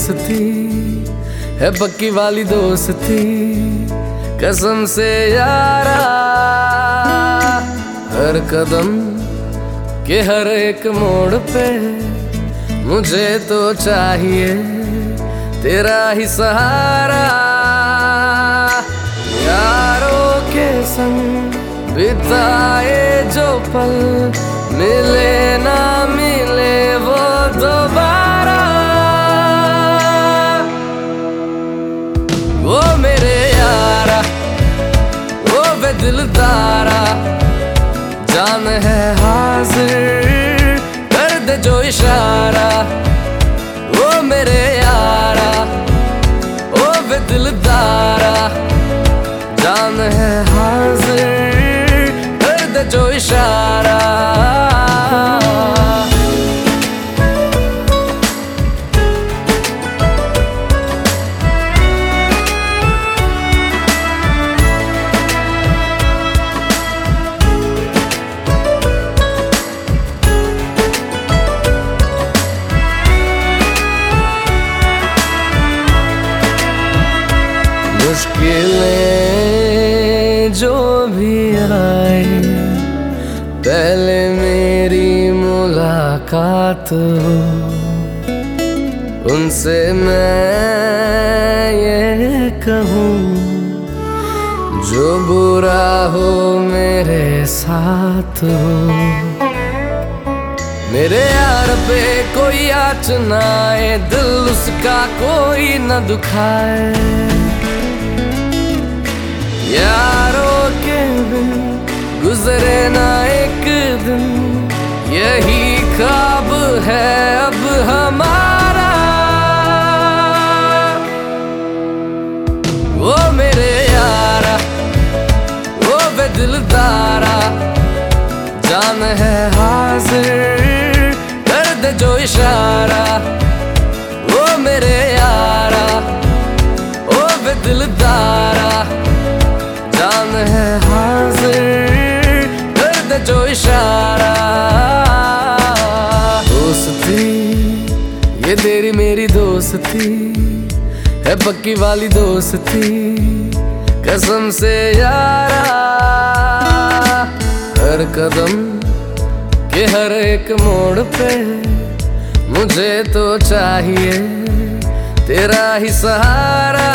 दोस्ती है पक्की वाली दोस्ती, कसम से यारा। हर कदम के हर एक मोड़ पे मुझे तो चाहिए तेरा ही सहारा। यारों के संग बिताए जो पल, मिले ना मिले वो दोबारा। वो मेरे यारा, वो बे दिलदारा, जान है हाजिर कर दे जो इशारा। वो मेरे यारा, वो बे दिलदारा, जान है हाजिर कर दे जो इशारा। मुश्किलें जो भी आए, पहले मेरी मुलाकात हो, उनसे मैं ये कहूँ जो बुरा हो मेरे साथ हो। मेरे यार पे कोई आँच ना आए, दिल उसका कोई न दुखाए। यारों के बिन गुजरे ना एक दिन, यही ख्वाब है अब हमारा। वो मेरे यारा, वो बे दिलदारा, जान है हाजिर कर दे जो इशारा। वो मेरे यारा, वो बे दिलदारा, जान है हाजिर कर दे जो इशारा। दोस्ती ये तेरी मेरी दोस्ती है पक्की वाली दोस्ती, कसम से यारा। हर कदम के हर एक मोड़ पे मुझे तो चाहिए तेरा ही सहारा।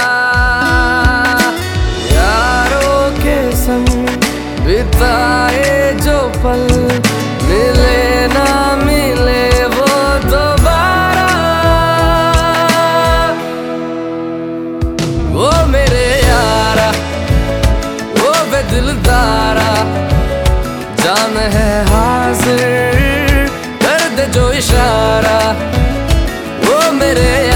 बिताए जो पल, मिले ना मिले वो दोबारा। वो मेरे यारा, वो बे दिलदारा, जान है हाजिर कर दे जो इशारा। वो मेरे